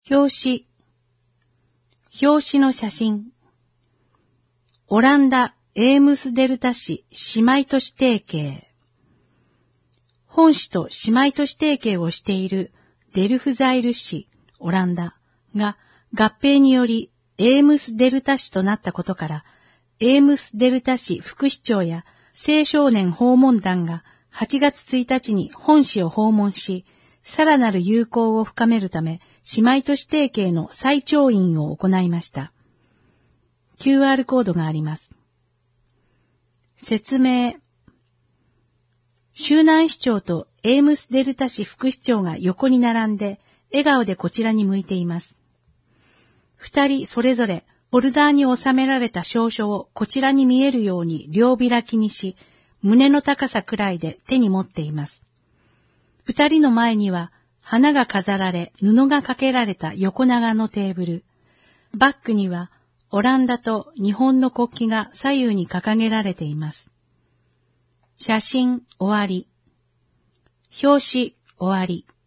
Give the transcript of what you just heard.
表紙の写真。オランダ・エームスデルタ市姉妹都市提携。本市と姉妹都市提携をしているデルフザイル市、オランダが合併によりエームスデルタ市となったことから、エームスデルタ市副市長や青少年訪問団が8月1日に本市を訪問し、さらなる友好を深めるため、姉妹都市提携の再調印を行いました。QR コードがあります。説明。周南市長とエームスデルタ市副市長が横に並んで、笑顔でこちらに向いています。二人それぞれ、ホルダーに収められた証書をこちらに見えるように両開きにし、胸の高さくらいで手に持っています。二人の前には花が飾られ布がかけられた横長のテーブル。バックにはオランダと日本の国旗が左右に掲げられています。写真終わり。表紙終わり。